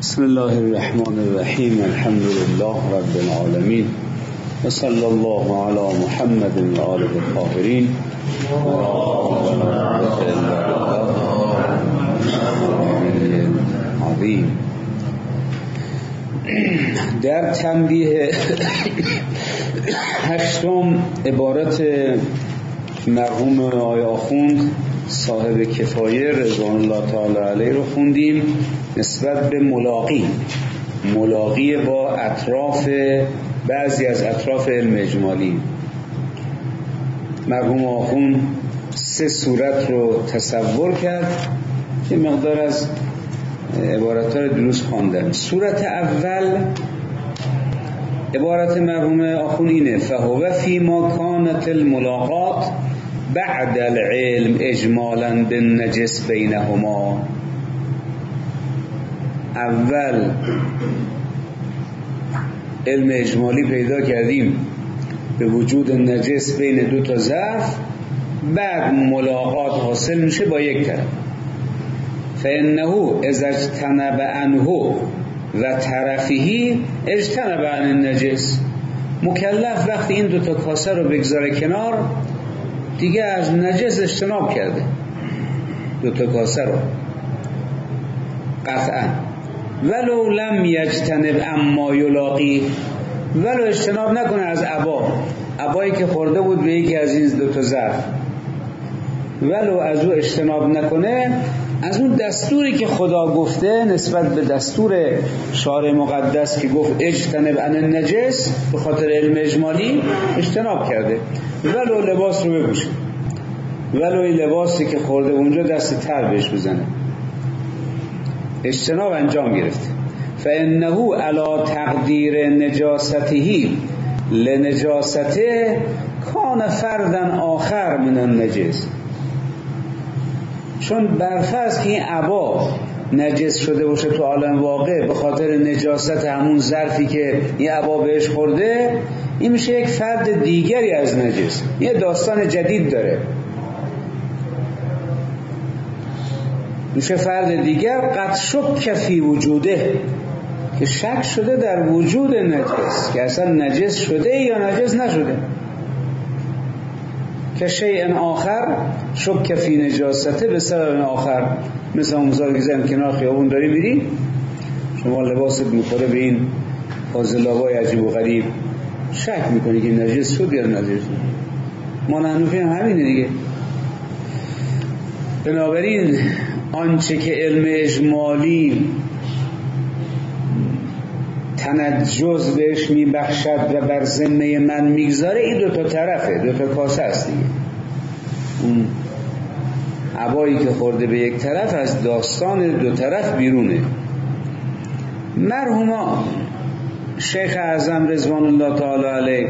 بسم الله الرحمن الرحیم. الحمد لله رب العالمین و صلی الله علی محمد و آله الطاهرین عظیم. در تنبیه هشتم عبارت مرحوم آقای آخوند صاحب کفایه رضوان الله تعالی علیه رو خوندیم نسبت به ملاقی با اطراف بعضی از اطراف علم اجمالی. مرحوم آخوند 3 صورت رو تصور کرد که مقدار از عبارت‌ها رو درست خواندم. صورت اول عبارت مرحوم آخوند اینه: فهو فی ما کانت الملاقات بعد العلم اجمالا بالنجس بینهما. اول علم اجمالی پیدا کردیم به وجود نجس بین 2 تا ظرف، بعد ملاقات حاصل میشه با یک طرف. فانه اذا اجتنب عنه و طرفه اجتنب عن النجس. مکلف وقتی این 2 تا کاسه رو بگذاره کنار دیگه از نجس اجتناب کرده. 2 تا کاسه رو قطعا. ولو لم یجتنب اما یلاقی، ولو اجتناب نکنه از عبایی که خورده بود به یکی از این 2 تا ظرف، ولو از او اجتناب نکنه، از اون دستوری که خدا گفته نسبت به دستور شارع مقدس که گفت اجتنب عن النجس به خاطر علم اجمالی اجتناب کرده. ولو لباس رو بپوشه، ولو این لباسی که خورده اونجا دست تر بهش بزنه، اجتناب انجام گرفته. فانه علی تقدیر نجاسته لنجاسته کان فردا آخر من النجس. چون برفرض که این عبا نجس شده باشه تو عالم واقع به خاطر نجاست همون ظرفی که این عبا بهش خورده، این میشه یک فرد دیگری از نجس، یه داستان جدید داره، میشه فرد دیگر. قد شک فی وجوده، که شک شده در وجود نجس که اصلا نجس شده یا نجس نشده. که شیء آخر شک فی نجاسته به سبب آخر، مثل اون مثال که زدم کنار خیابون داری میری، شما لباست میخوره به این فاضلابای عجیب و غریب، شک میکنی که نجس شد یا نجس شد. ما نحنفی هم همینه دیگه. بنابراین آنچه که علم اجمالی تنجز بهش میبخشد و بر ذمه من میگذاره، این 2 تا طرفه، 2 تا کاسه است دیگه. اون عبایی که خورده به یک طرف از داستان 2 طرف بیرونه. مرحوم شیخ اعظم رضوان الله تعالی علیه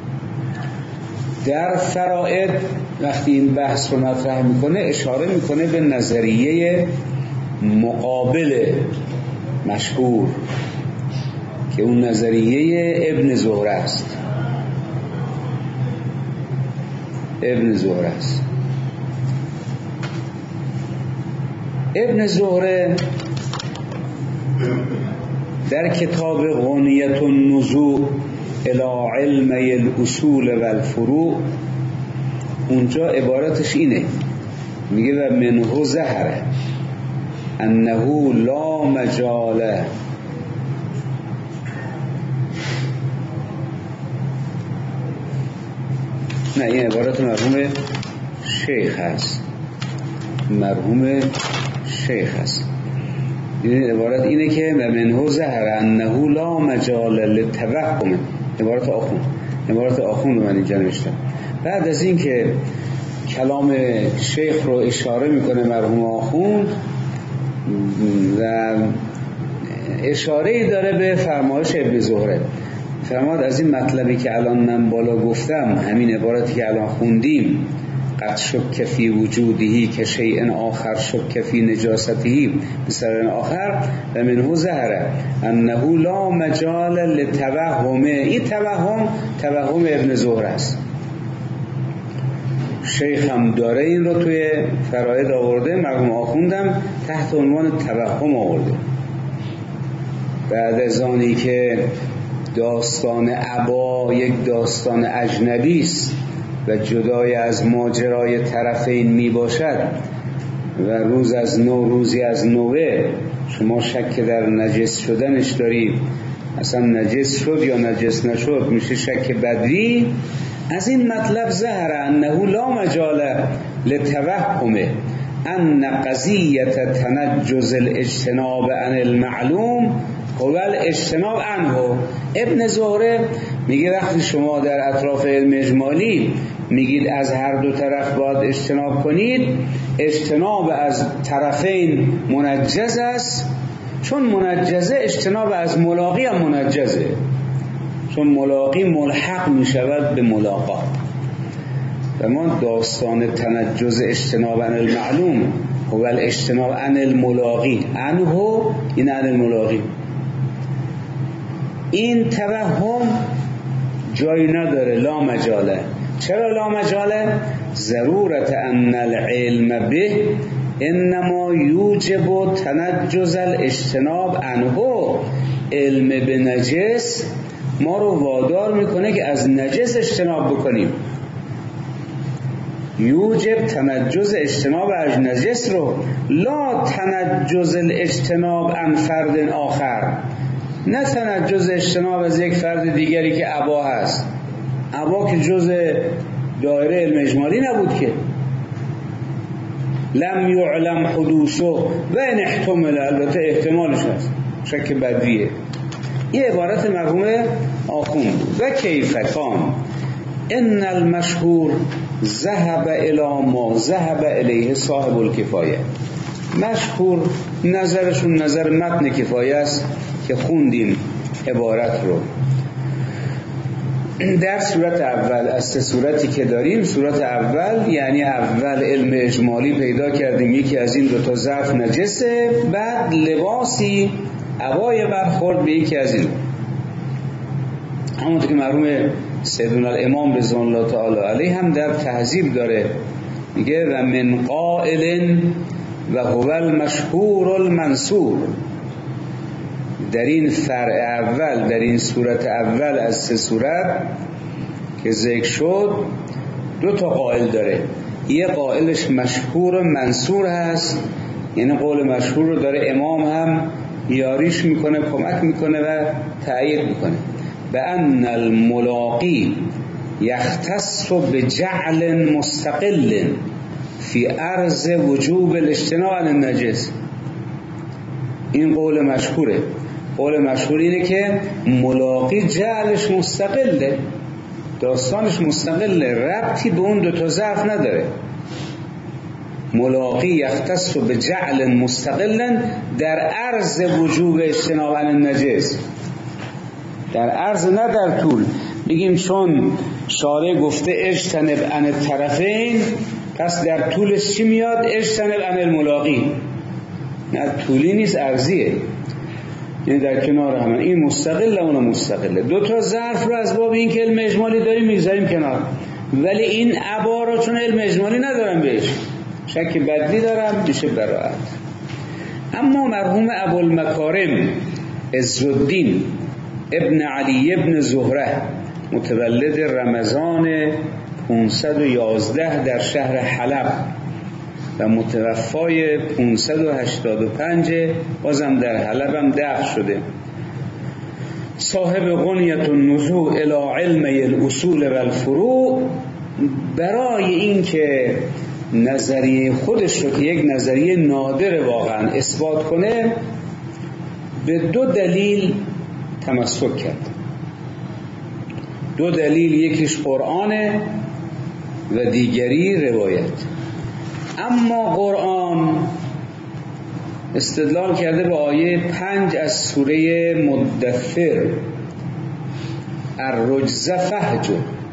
در فرائد وقتی این بحث رو مطرح میکنه اشاره میکنه به نظریه مقابل مشهور که اون نظریه ابن زهره است. ابن زهره در کتاب غنیت النزوع الی علمی الاصول و الفروع اونجا عبارتش اینه، میگه و منه ظهر انه لا مجال نه، این عبارت مرحوم شیخ هست. این عبارت اینه که و منه ظهر انه لا مجال للتوهم. عبارت آخوند رو من اینجا نوشتم. بعد از این که کلام شیخ رو اشاره میکنه مرحوم آخوند و اشاره‌ای داره به فرمایش ابن زهره، فرماد از این مطلبی که الان من بالا گفتم، همین عبارتی که الان خوندیم، قد شک فی وجودهی که شیء آخر شک فی نجاسته بسبب آخر و منه ظهر انه لا مجال للتوهم. این توهم ابن زهره است. شیخ هم داره این رو توی فرائد آورده، مرحوم آخوندم تحت عنوان توهم آورده. بعد از آنی که داستان عبا یک داستان اجنبی است و جدای از ماجرای طرفین می باشد و روز از نو روزی از نوه شما شک در نجس شدنش دارید، اصلا نجس شد یا نجس نشد میشه شک بدوی. از این مطلب ظهر انه لا مجال لتوهم ان قضیه تنجز الاجتناب عن المعلوم هو الاجتناب عنه. ابن زهره میگه وقتی شما در اطراف علم اجمالی میگید از هر دو طرف باید اجتناب کنید، اجتناب از طرفین منجز است، چون منجزه اجتناب از ملاقی هم منجزه، چون ملاقی ملحق میشود به ملاقات. و ما داستان تنجز اجتناب عن المعلوم هو الاجتناب عن الملاقی عنه، این عن الملاقی، این توهم جایی نداره، لا مجاله. چرا لا مجاله؟ ضرورت ان العلم به انما یوجب تنجز الاجتناب عنه. علم به نجس ما رو وادار میکنه که از نجس اجتناب بکنیم، یوجب تنجز اجتناب از نجس رو، لا تنجز الاجتناب عن فرد آخر، نه تنجز اجتناب از یک فرد دیگری که عبا هست. عبا که جز دایره علم اجمالی نبود که، لم یعلم حدوثه و ان احتمل، البته احتمالش هست، شک بدویه. این عبارت مرحوم آخوند بود. و کیفکان ان المشهور ذهب الی ما ذهب الیه صاحب الکفایه. مشهور نظرشون نظر متن کفایه است که خوندیم عبارت رو. در صورت اول از سه صورتی که داریم، صورت اول یعنی اول علم اجمالی پیدا کردیم یکی از این دو تا ظرف نجسه، بعد لباسی عبای برخورد به یکی از این، همونطور که مرحوم سیدنا الامام رضوان الله تعالی علیه هم در تهذیب داره، میگه و من قائل و هو المشهور المنصور. در این فرع اول، در این صورت اول از سه صورت که ذکر شد، دو تا قائل داره. یه قائلش مشهور و منصور هست، یعنی قول مشهور رو داره امام هم یاریش میکنه، کمک میکنه و تأیید میکنه. به ان الملاقی یختص بجعل مستقل فی عرض وجوب الاجتناب عن النجس. این قول مشهوره. قول مشهور اینه که ملاقی جعلش مستقله، داستانش مستقله، ربطی به اون دو تا ظرف نداره. ملاقی یختص بجعل مستقل در عرض وجوب اجتناب عن النجس، در عرض نه در طول. بگیم چون شارع گفته اجتنب عن الطرفین، پس در طولش چی میاد؟ اجتنب عن الملاقی. نه طولی نیست، عرضیه، یعنی در کنار هم. این مستقل اون مستقله. دو تا ظرف رو از باب این که علم اجمالی داریم میگذاریم کنار، ولی این عبا رو چون علم اجمالی ندارم بهش، شک بدلی دارم، میشه براءت. اما مرحوم ابوالمکارم عزالدین ابن علی ابن زهره متولد رمضان 511 در شهر حلب و متوفای 585 بازم در حلب هم دفن شده، صاحب غنیت النزوع الی علم الاصول و الفروع، برای این که نظریه خودش رو که یک نظریه نادر واقعا اثبات کنه، به دو دلیل تمسک کرد. دو دلیل، یکیش قرآنه و دیگری روایت. اما قرآن استدلال کرده به آیه 5 از سوره مدثر، الرجز فهجر،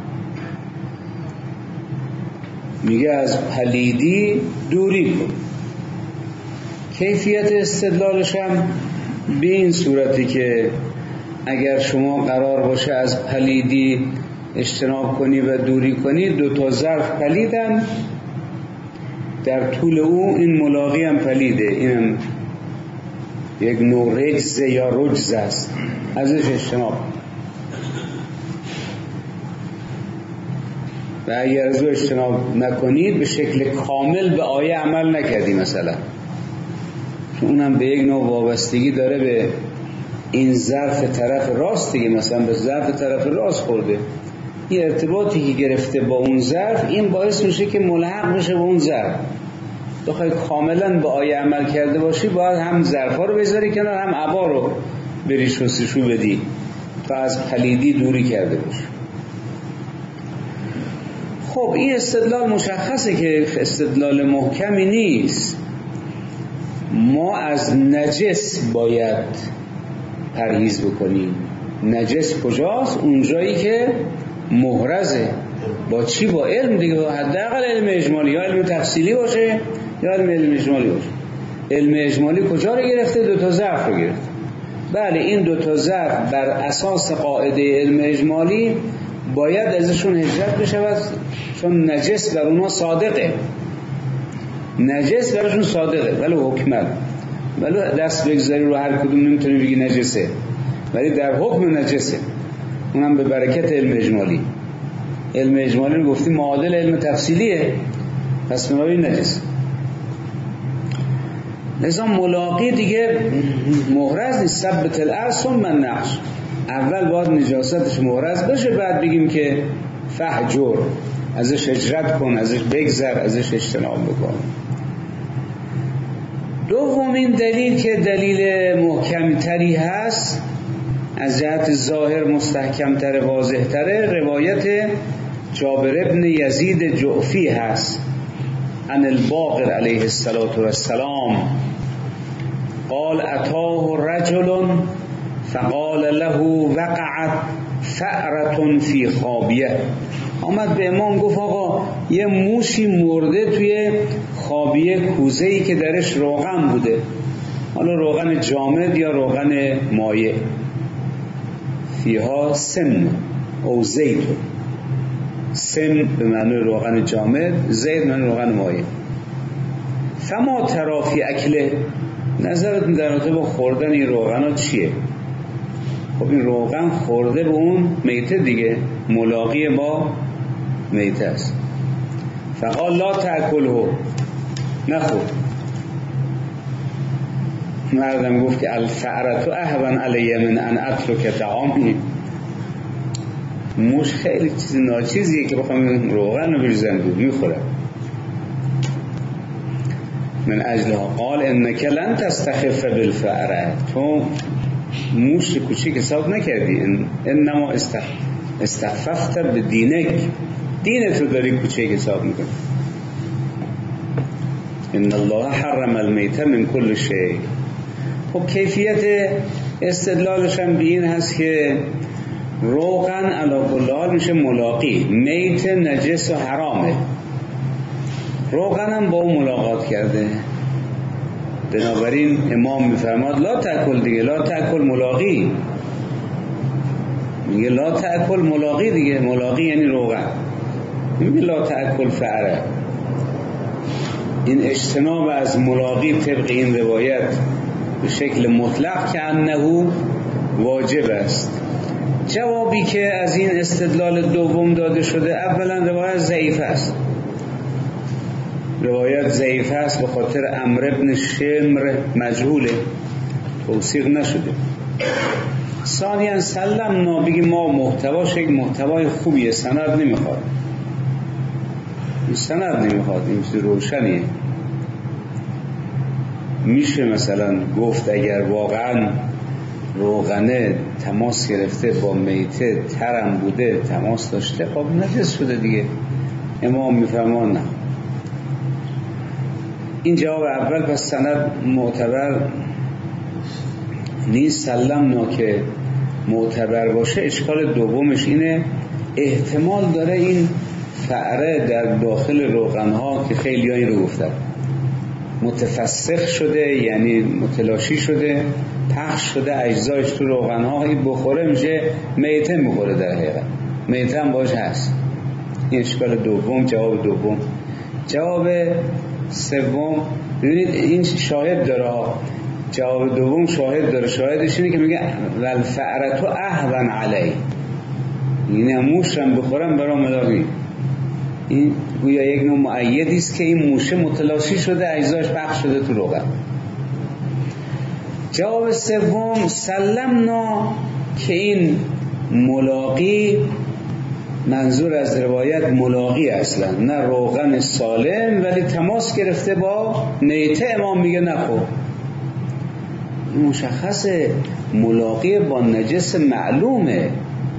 میگه از پلیدی دوری کن. کیفیت استدلالش هم به این صورتی که اگر شما قرار باشه از پلیدی اجتناب کنی و دوری کنی، دو تا ظرف پلیدن، در طول او این ملاقی هم پلیده، اینم یک نوع رجز یا رجز است، ازش اجتناب. و اگر از او اجتناب نکنید به شکل کامل به آیه عمل نکردی مثلا، چون اونم به یک نوع وابستگی داره به این ظرف طرف راست دیگه، مثلا به ظرف طرف راست خورده، این ارتباطی که گرفته با اون ظرف این باعث میشه که ملحق بشه به اون ظرف. بخوای کاملا به آیه عمل کرده باشی باید هم ظرفا رو بذاری کنار، هم عبا رو بری شستشو بدی تا از پلیدی دوری کرده باشی. خب این استدلال مشخصه که استدلال محکمی نیست. ما از نجس باید پرهیز بکنیم. نجس کجاست؟ اونجایی که محرزه. با چی؟ با علم دیگه، حداقل علم اجمالی، یا علم تفصیلی باشه یا علم اجمالی باشه. علم اجمالی کجا رو گرفته؟ 2 تا ظرف رو گرفته. بله این 2 تا ظرف بر اساس قاعده علم اجمالی باید ازشون هجرت بشود، چون نجس بر اونا صادقه، نجس برشون صادقه، ولی حکمل، ولی دست بگذاری رو هر کدوم نمیتونی بگی نجسه، ولی در حکم نجسه، اونم به برکت علم اجمالی. علم اجمالی رو گفتیم معادل علم تفصیلیه، پس بنابراین نجس. لذا ملاقی دیگه محرز نیست. ثبت الارض ثم النقش، اول باید نجاستش محرز بشه، بعد بگیم که فهجر، ازش هجرت کن، ازش بگذر، ازش اجتناب بکن. دومین دلیل که دلیل محکم تری هست، از جهت ظاهر مستحکم تر، واضح تره، روایت جابر ابن یزید جعفی هست عن الباقر علیه السلام قال اتاه رجل فقال له وقعت فأرة فی خابیه. آمد به امام گفت آقا یه موشی مرده توی خابیه، کوزه‌ای که درش روغن بوده، حالا روغن جامد یا روغن مایع، فیها سم او زیت، سم به معنی روغن جامد، زیت به معنی روغن مایع. فما ترا فی اکله، نظرت در رابطه با خوردن این روغن ها چیه؟ خب این روغن خورده به اون میته دیگه، ملاقی با میته است. فقال لا تأکله، نخور. مردم گفت که الفأرة اهون علی من ان اترک طعامی، موش خیلی چیز ناچیزیه که بخوام روغن رو بریزم دور، میخورم. من اجلها قال انک لن تستخف بالفأرة، تو موش کوچیک حساب نکردی، انما استخففت بدینک، دینتو داری کوچیک حساب میکنی. ان الله حرم المیت من کل شیء. خب کیفیت استدلالش هم به این هست که روغن علی کل حال میشه ملاقی، میت نجس و حرامه، روغن هم با اون ملاقات کرده، بنابراین امام میفرماد لا تأکل دیگه، لا تأکل ملاقی، میگه لا تأکل ملاقی دیگه، ملاقی یعنی روغن، میگه لا تأکل فأره. این اجتناب از ملاقی طبق این روایت به شکل مطلق که انه واجب است. جوابی که از این استدلال دوم داده شده، اولا روایت ضعیف است، روایت ضعیف است به خاطر عمرو بن شمر مجهوله، توثیق نشده. ثانیاً سلمنا، بگیم ما محتواش یک محتوای خوبیه، سند نمیخواد، سند نمیخواد، این چیز روشنیه. میشه مثلا گفت اگر واقعا روغنه تماس گرفته با میته، ترم بوده، تماس داشته، خب نجس شده دیگه. امام میفرمان نه. این جواب اول، پس سند معتبر نیست. سلمنا که معتبر باشه، اشکال دومش اینه احتمال داره این فأره در داخل روغنها که خیلی هایی رو گفتن متفسخ شده، یعنی متلاشی شده، پخش شده، اجزایش تو روغنها بخوره میشه میته میخوره، در حقیقت میته هم باش هست. این اشکال دوم، جواب دوم. جواب سوم، ببینید این شاهد داره ها، جواب دوم شاهد داره، شاهدش اینه که میگه والفأرة اهون علی، یعنی موش هم بخورم برام ملاقی. این گویا یک نوع مؤیدی است که این موشه متلاشی شده، اجزاش پخش شده تو روغن. جواب سوم سلمنا، که این ملاقی منظور از روایت ملاقی اصلا نه روغن سالم، ولی تماس گرفته با نیته. امام میگه نخور. مشخصه ملاقی با نجس معلومه،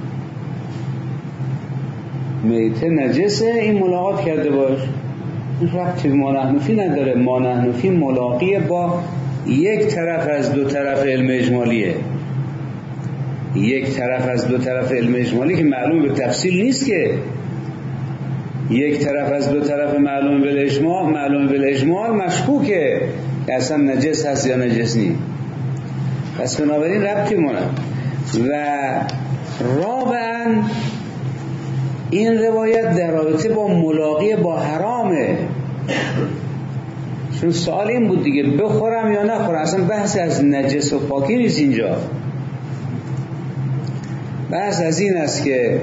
میته نجسه، این ملاقات کرده باش. این ربطی ما نحنفی نداره. ما نحنفی ملاقی با یک طرف از دو طرف علم اجمالیه، یک طرف از دو طرف علم اجمالی که معلوم به تفصیل نیست، که یک طرف از دو طرف معلوم بالاجمال، معلوم بالاجمال مشکوکه که اصلا نجس هست یا نجس نیست. پس بنابراین ربطی مونه. و رابعاً این روایت در رابطه با ملاقی با حرامه، چون سوال این بود دیگه بخورم یا نخورم. اصلا بحث از نجس و پاکی نیست اینجا، بحث از این است که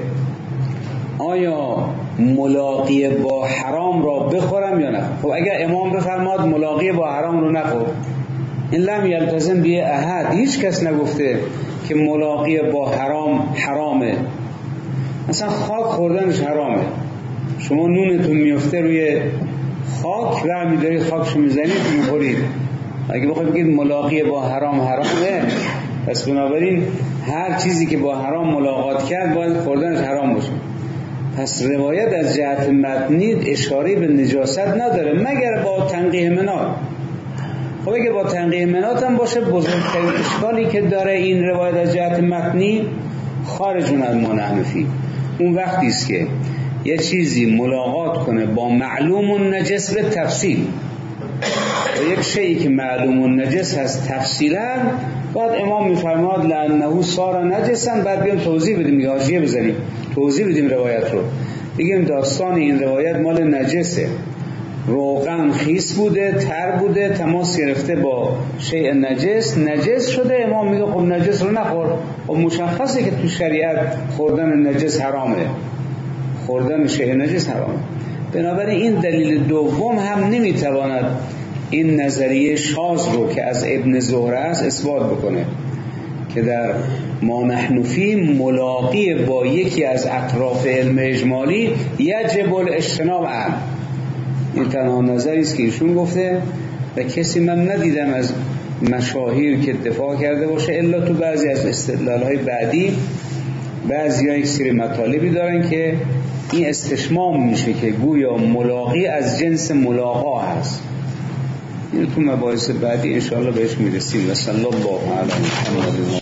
آیا ملاقی با حرام را بخورم یا نخورم. خب اگر امام بفرماد ملاقی با حرام رو نخور، این لم یلتزم به احد، هیچ کس نگفته که ملاقی با حرام حرامه. مثلا خاک خوردنش حرامه، شما نونتون میفته روی خاک و میدارید خاکشو میزنید میخورید. اگه بخواید بگید ملاقی با حرام حرامه، پس بنابراین هر چیزی که با حرام ملاقات کرد باید خوردنش حرام باشه. پس روایت از جهت متنی اشاره به نجاست نداره مگر با تنقیح منات. خب اگه با تنقیح منات هم باشه، بزرگترین اشکالی که داره این روایت از جهت متنی خارجون از ما نحنفی، اون وقتی است که یه چیزی ملاقات کنه با معلوم و نجس به تفصیل، و یک شیئی که معلوم و نجس هست تفصیلا، بعد امام میفرماد لانه صار نجسا، بعد بیام توضیح بدیم، حاشیه بزنیم توضیح بدیم روایت رو، بگیم داستان این روایت مال نجسه، روغن خیس بوده، تر بوده، تماس گرفته با شیء نجس شده. امام میگه خب نجس رو نخور. خب مشخصه که تو شریعت خوردن نجس حرامه، خوردن شیء نجس حرامه. بنابراین این دلیل دوم هم نمیتواند این نظریه شاذ رو که از ابن زهره است اثبات بکنه که در ما نحنفی ملاقی با یکی از اطراف علم اجمالی یجب الاجتناب عنه. این تنها نظری است که ایشون گفته و کسی من ندیدم از مشاهیر که دفاع کرده باشه، الا تو بعضی از استدلال‌های بعدی بعضی ها یک سری مطالبی دارن که این استشمام میشه که گویا ملاقی از جنس ملاقا هست. این تو مباحث بعدی انشاءالله بهش میرسیم. و صلی الله علیه و